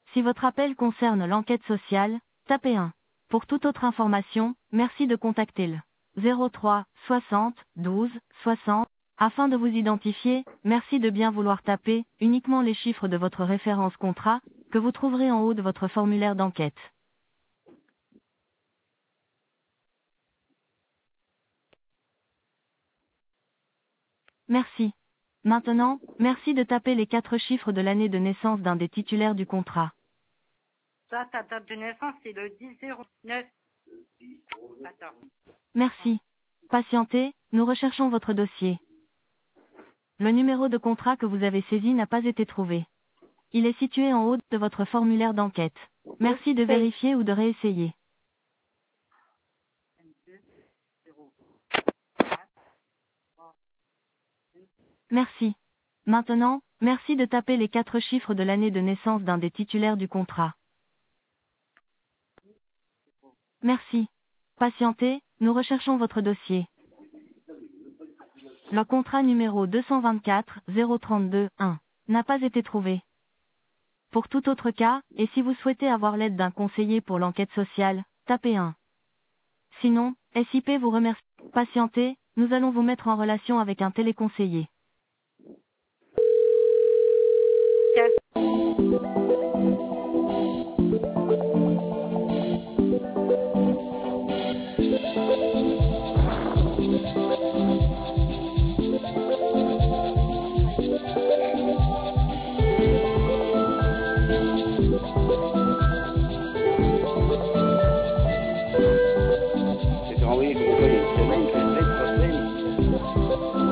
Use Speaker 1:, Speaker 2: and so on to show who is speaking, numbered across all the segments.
Speaker 1: Si votre appel concerne l'enquête sociale, tapez 1. Pour toute autre information, merci de contacter le 03 60 12 60. Afin de vous identifier, merci de bien vouloir taper uniquement les chiffres de votre référence contrat, que vous trouverez en haut de votre formulaire d'enquête. Merci. Maintenant, merci de taper les 4 chiffres de l'année de naissance d'un des titulaires du contrat.
Speaker 2: Ça, ta date de naissance, c'est le 10-09. Attends.
Speaker 1: Merci. Patientez, nous recherchons votre dossier. Le numéro de contrat que vous avez saisi n'a pas été trouvé. Il est situé en haut de votre formulaire d'enquête. Merci de vérifier ou de réessayer.
Speaker 2: 22, 0.
Speaker 1: Merci. Maintenant, merci de taper les 4 chiffres de l'année de naissance d'un des titulaires du contrat. Merci. Patientez, nous recherchons votre dossier. Le contrat numéro 224 032 1 n'a pas été trouvé. Pour tout autre cas, et si vous souhaitez avoir l'aide d'un conseiller pour l'enquête sociale, tapez 1. Sinon, SIP vous remercie. Patientez, nous allons vous mettre en relation avec un téléconseiller.
Speaker 3: C'est envoyé comme quoi il y a une semaine, 3 semaines.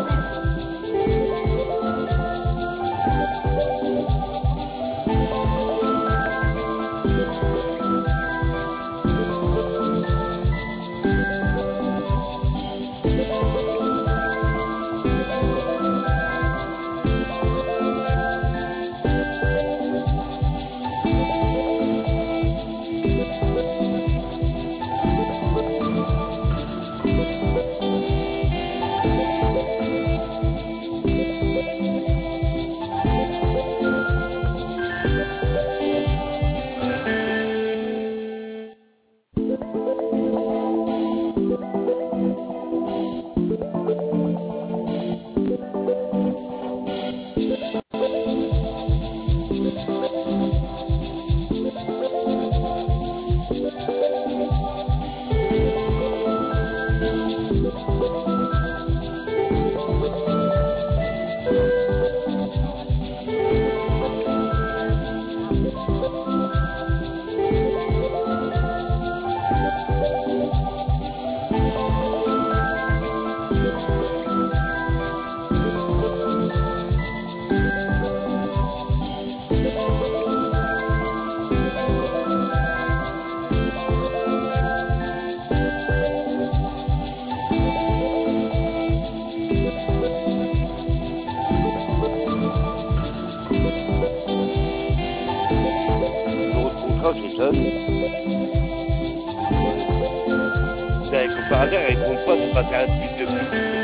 Speaker 3: Qui sonne. Comme par hasard, elle ne compte pas de passer à la suite de